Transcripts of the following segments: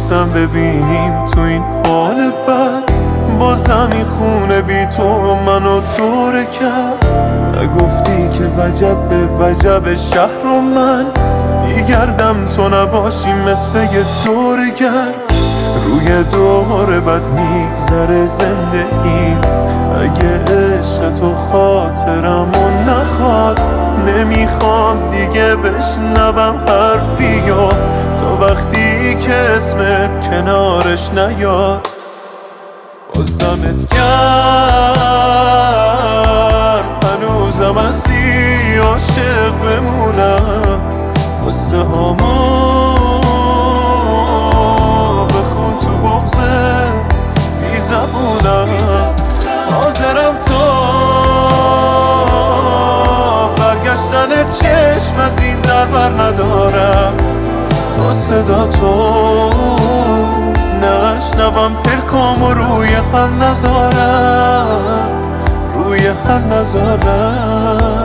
نداشتم ببینیم تو این حال بد. با زمین خونه بی تو منو دوره کرد. نگفتی که وجب به وجب شهر و من میگردم تو نباشی مثل یه دور گرد. روی دور بد میگذره زندگی. اگه عشق تو خاطرمو نخواد نمیخوام دیگه بشنوم حرفیو تا وقتی که اسمت کنارش نیاد. باز دمت گرم هنوزم هستی عاشق بمونم. قصه هامو بخون تو بغضه بی زبونم. حاضرم تو برگشتن چشم از این در بر ندارم. تا صدا تو نشنوم پلکامو روی هم نذارم. روی هم نذارم.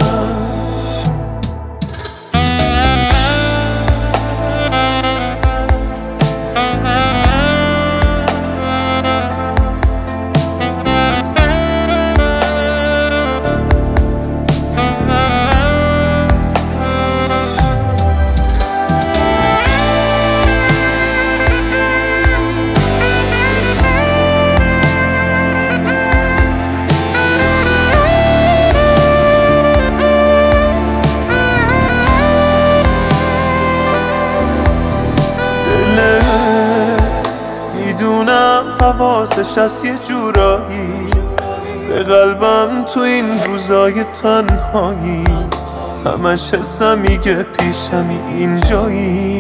میدونم حواسش از یه جورایی به قلبم تو این روزای تنهایی. همش حسم میگه پیشمی اینجایی.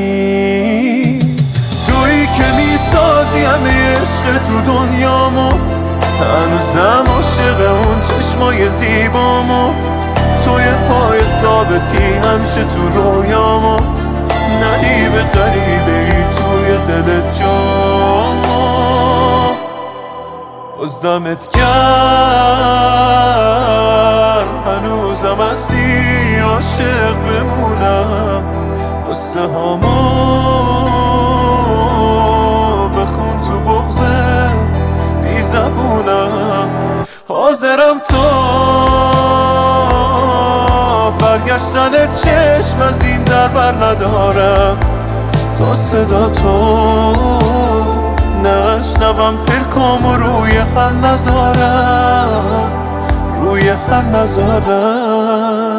تویی که میسازی همه عشق تو دنیامو. هنوزم عاشق اون چشمای زیبامو. توی پای ثابتی همیشه تو رویامو. ندیب غریبه ای توی دل جامو. باز دمت گرم هنوزم هستی عاشق بمونم. قصه هامو بخون تو بغضه بی زبونم. حاضرم تو برگشتن چشم از این در بر ندارم. تا صدا تو نشنوم پلکامو روی هم نذارم. روی هم نذارم.